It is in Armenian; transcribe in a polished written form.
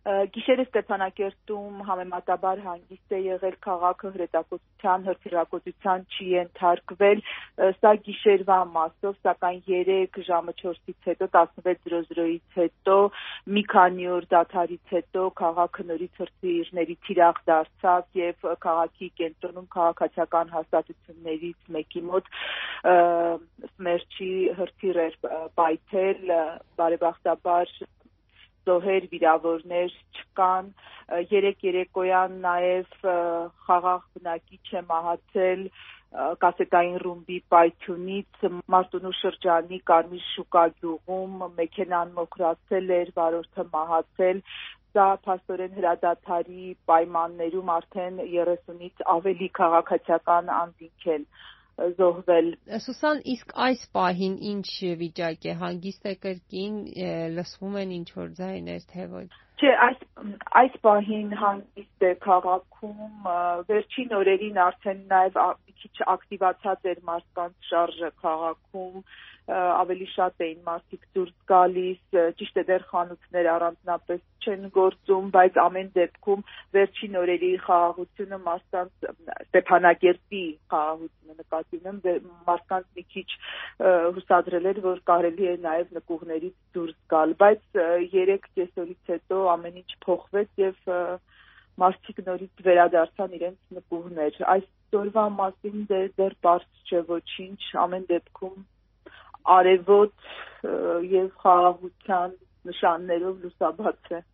Գիշերը Ստեփանակերտում համեմատաբար հանգիստ է եղել, քաղաքը հրետակոծության, հրթիռակոծության չի ենթարկվել, սա գիշերվա մասով, սակայն 3 ժամը 4-ից հետո, 16:00-ից հետո, մի քանի օր դադարից հետո քաղաքը նորից հրթիռների թիրախ դարձավ եւ քաղաքի կենտրոնում քաղաքացիական հաստատություններից մեկի մոտ Սմերչի հրթիռ էր պայթել, բարեբախտաբար զոհեր, վիրավորներ չկան, 3 երեկոյան նաև խաղաղ բնակիչ է մահացել կասետային ռումբի պայթյունից Մարտունու շրջանի Կարմիր շուկա գյուղում, մեքենան մոկրացել էր, վարորդը մահացել, սա փաստորեն հրադադարի պայմաններում արդեն 30-ից ավելի քաղաքացիական անձինք են զոհվել։ Սուսան, իսկ այս պահին ինչ վիճակ է, հանգիստ է կրկին, լսվում են ինչ որ ձայներ, թե ոչ։ Չէ, այս պահին հանգիստ է քաղաքում, վերջին օրերին արդեն նաև մի քիչ ակտիվացած էր մարդկանց շարժը քաղաքում, ավելի շատ էին մարդիկ դուրս գալիս, ճիշտ է դեռ խանութներ առանձնապես չեն գործում, բայց ամեն դեպքում վերջին օրերի խաղաղությունը մարդկանց Ստեփանակերտի խաղաղությունը նկատի ունեմ, մարդկանց մի քիչ հուսադրել էր, որ կարելի է նաև նկուղներից դուրս գալ, բայց 3 կեսօրից հետո ամեն ինչ փոխվեց եւ մարդիկ նորից վերադարձան իրենց նկուղներ։ Այսօրվա մասին դեռ բարձ չէ ոչինչ, ամեն դեպքում արևոտ եւ խաղաղության նշաններով լուսաբաց է։